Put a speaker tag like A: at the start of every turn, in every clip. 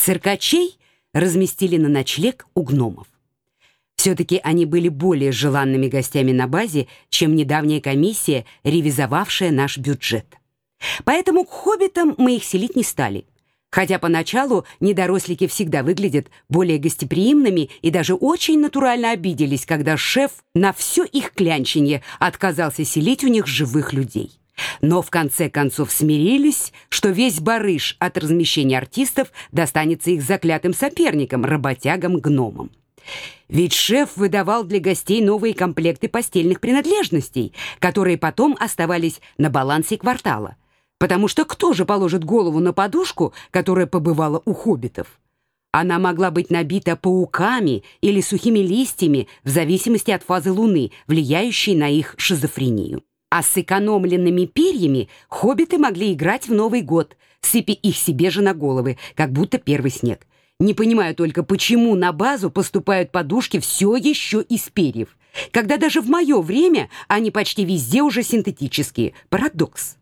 A: Циркачей разместили на ночлег у гномов. Все-таки они были более желанными гостями на базе, чем недавняя комиссия, ревизовавшая наш бюджет. Поэтому к хоббитам мы их селить не стали. Хотя поначалу недорослики всегда выглядят более гостеприимными и даже очень натурально обиделись, когда шеф на все их клянченье отказался селить у них живых людей. Но в конце концов смирились, что весь барыш от размещения артистов достанется их заклятым соперникам, работягам-гномам. Ведь шеф выдавал для гостей новые комплекты постельных принадлежностей, которые потом оставались на балансе квартала. Потому что кто же положит голову на подушку, которая побывала у хоббитов? Она могла быть набита пауками или сухими листьями в зависимости от фазы Луны, влияющей на их шизофрению. А с сэкономленными перьями хоббиты могли играть в Новый год, сыпя их себе же на головы, как будто первый снег. Не понимаю только, почему на базу поступают подушки все еще из перьев, когда даже в мое время они почти везде уже синтетические. Парадокс.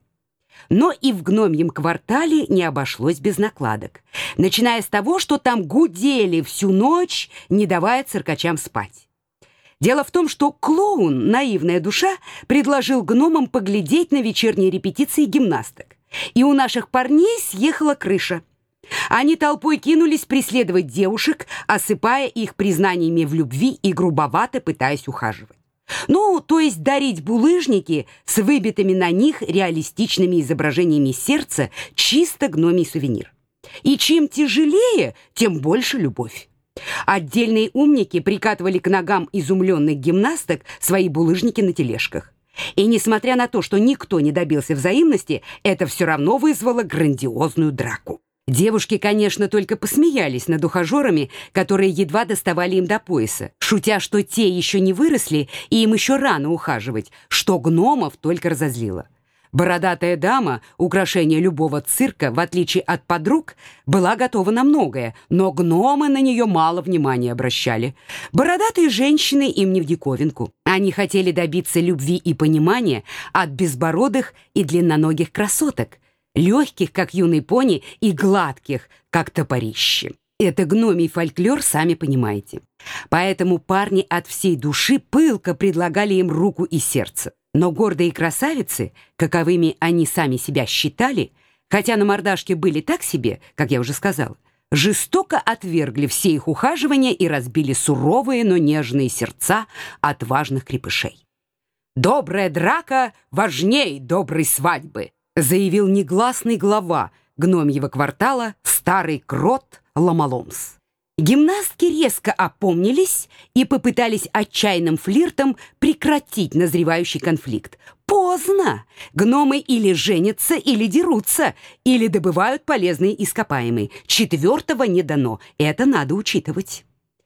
A: Но и в гномьем квартале не обошлось без накладок, начиная с того, что там гудели всю ночь, не давая циркачам спать. Дело в том, что клоун, наивная душа, предложил гномам поглядеть на вечерние репетиции гимнасток. И у наших парней съехала крыша. Они толпой кинулись преследовать девушек, осыпая их признаниями в любви и грубовато пытаясь ухаживать. Ну, то есть дарить булыжники с выбитыми на них реалистичными изображениями сердца, чисто гномий сувенир. И чем тяжелее, тем больше любовь. Отдельные умники прикатывали к ногам изумленных гимнасток свои булыжники на тележках. И несмотря на то, что никто не добился взаимности, это все равно вызвало грандиозную драку. Девушки, конечно, только посмеялись над ухажерами, которые едва доставали им до пояса, шутя, что те еще не выросли и им еще рано ухаживать, что гномов только разозлило. Бородатая дама, украшение любого цирка, в отличие от подруг, была готова на многое, но гномы на нее мало внимания обращали. Бородатые женщины им не в диковинку. Они хотели добиться любви и понимания от безбородых и длинноногих красоток, легких, как юный пони, и гладких, как топорище. Это гномий фольклор, сами понимаете. Поэтому парни от всей души пылко предлагали им руку и сердце. Но гордые красавицы, каковыми они сами себя считали, хотя на мордашке были так себе, как я уже сказала, жестоко отвергли все их ухаживания и разбили суровые, но нежные сердца отважных крепышей. «Добрая драка важней доброй свадьбы», заявил негласный глава гномьего квартала старый крот Ломоломс. Гимнастки резко опомнились и попытались отчаянным флиртом прекратить назревающий конфликт. Поздно! Гномы или женятся, или дерутся, или добывают полезные ископаемые. Четвертого не дано, это надо учитывать.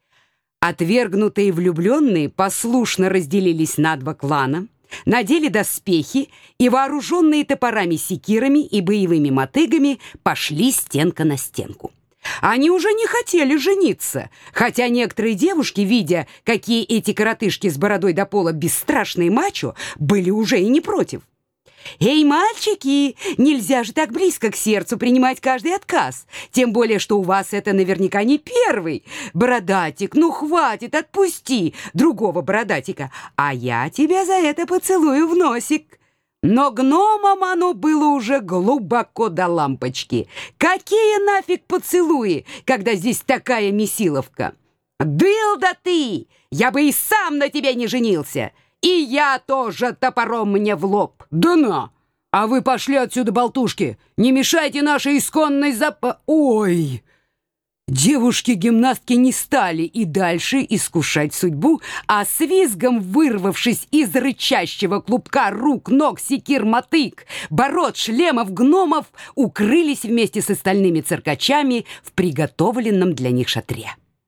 A: Отвергнутые влюбленные послушно разделились на два клана, надели доспехи и, вооруженные топорами-секирами и боевыми мотыгами, пошли стенка на стенку. Они уже не хотели жениться, хотя некоторые девушки, видя, какие эти коротышки с бородой до пола бесстрашные мачо, были уже и не против. «Эй, мальчики, нельзя же так близко к сердцу принимать каждый отказ, тем более, что у вас это наверняка не первый. Бородатик, ну хватит, отпусти другого бородатика, а я тебя за это поцелую в носик». Но гномам оно было уже глубоко до лампочки. Какие нафиг поцелуи, когда здесь такая месиловка? «Дылда ты! Я бы и сам на тебе не женился! И я тоже топором мне в лоб!»
B: «Да на! А вы пошли отсюда, болтушки! Не мешайте нашей исконной Ой!» Девушки-гимнастки не стали и дальше искушать судьбу, а с визгом, вырвавшись из рычащего клубка рук, ног, секир, мотык, бород, шлемов, гномов, укрылись вместе с остальными циркачами в приготовленном для них шатре.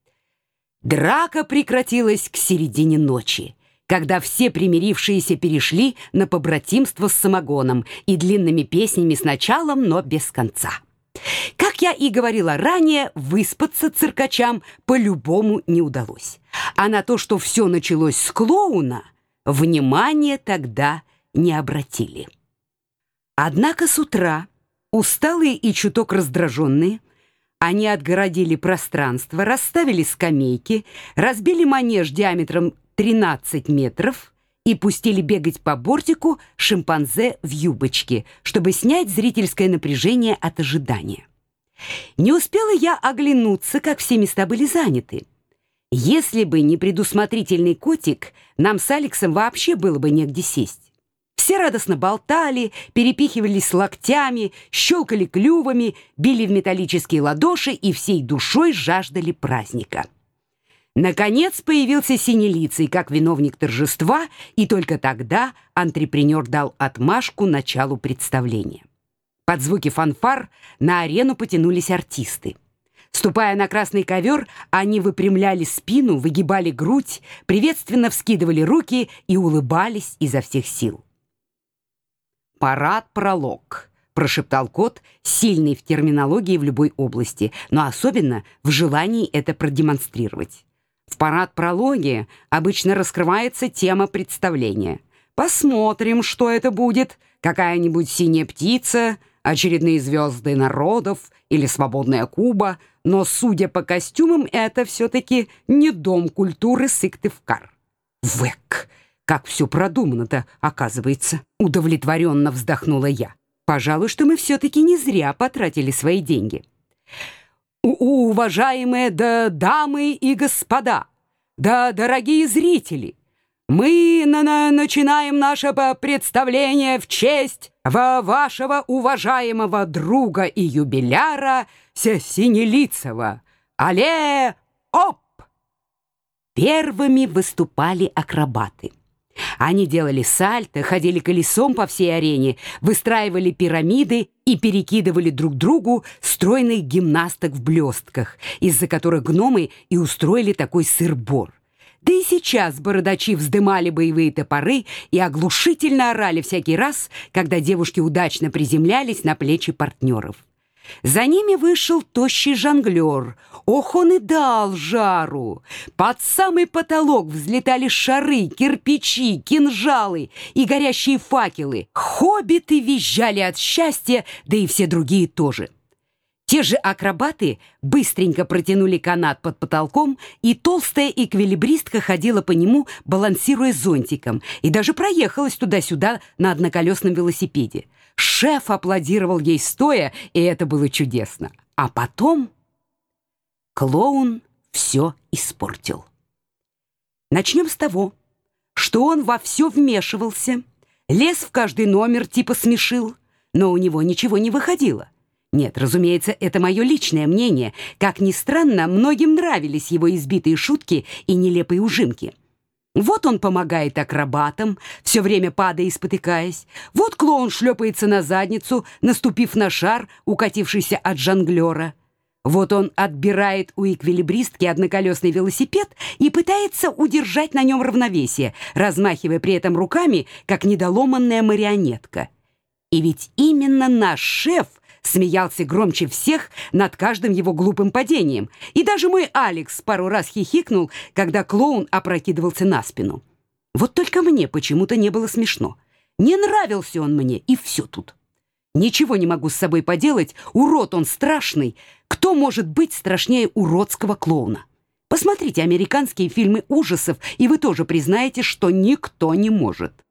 B: Драка прекратилась к середине ночи, когда все примирившиеся перешли на побратимство с самогоном и длинными песнями с началом, но без конца. Как я и говорила ранее, выспаться циркачам по-любому не удалось. А на то, что все началось с клоуна, внимания тогда не обратили. Однако с утра, усталые и чуток раздраженные, Они отгородили пространство, расставили скамейки, разбили манеж диаметром 13 метров и пустили бегать по бортику шимпанзе в юбочке, чтобы снять зрительское напряжение от ожидания. Не успела я оглянуться, как все места были заняты. Если бы не предусмотрительный котик, нам с Алексом вообще было бы негде сесть. Все радостно болтали, перепихивались локтями, щелкали клювами, били в металлические ладоши и всей душой жаждали праздника. Наконец появился Синелицый как виновник торжества, и только тогда антрепренер дал отмашку началу представления. Под звуки фанфар на арену потянулись артисты. Ступая на красный ковер, они выпрямляли спину, выгибали грудь, приветственно вскидывали руки и улыбались изо всех сил. «Парад-пролог», — прошептал кот, сильный в терминологии в любой области, но особенно в желании это продемонстрировать. В парад-прологе обычно раскрывается тема представления. Посмотрим, что это будет. Какая-нибудь синяя птица, очередные звезды народов или свободная Куба. Но, судя по костюмам, это все-таки не Дом культуры Сыктывкар. Вэк! Как все продумано-то, оказывается. Удовлетворенно вздохнула я. Пожалуй, что мы все-таки не зря потратили свои деньги. Уважаемые дамы и господа, дорогие зрители, мы начинаем наше представление в честь вашего уважаемого друга и юбиляра Синелицева. Але оп! Первыми выступали акробаты. Они делали сальто, ходили колесом по всей арене, выстраивали пирамиды и перекидывали друг другу стройных гимнасток в блестках, из-за которых гномы и устроили такой сыр-бор. Да и сейчас бородачи вздымали боевые топоры и оглушительно орали всякий раз, когда девушки удачно приземлялись на плечи партнеров. За ними вышел тощий жонглер. Ох, он и дал жару! Под самый потолок взлетали шары, кирпичи, кинжалы и горящие факелы. Хоббиты визжали от счастья, да и все другие тоже. Те же акробаты быстренько протянули канат под потолком, и толстая эквилибристка ходила по нему, балансируя зонтиком, и даже проехалась туда-сюда на одноколесном велосипеде. Шеф аплодировал ей стоя, и это было чудесно. А потом клоун все испортил. Начнем с того, что он во все вмешивался, лез в каждый номер, типа смешил, но у него ничего не выходило. Нет, разумеется, это мое личное мнение. Как ни странно, многим нравились его избитые шутки и нелепые ужимки. Вот он помогает акробатам, все время падая и спотыкаясь. Вот клоун шлепается на задницу, наступив на шар, укатившийся от жонглера. Вот он отбирает у эквилибристки одноколесный велосипед и пытается удержать на нем равновесие, размахивая при этом руками, как недоломанная марионетка. И ведь именно наш шеф смеялся громче всех над каждым его глупым падением. И даже мой Алекс пару раз хихикнул, когда клоун опрокидывался на спину. Вот только мне почему-то не было смешно. Не нравился он мне, и все тут. Ничего не могу с собой поделать, урод он страшный. Кто может быть страшнее уродского клоуна? Посмотрите американские фильмы ужасов, и вы тоже признаете, что никто не может.